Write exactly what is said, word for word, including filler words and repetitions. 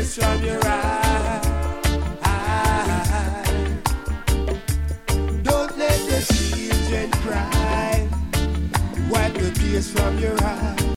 tears from your eye. Don't let the children cry. Wipe the tears from your eye.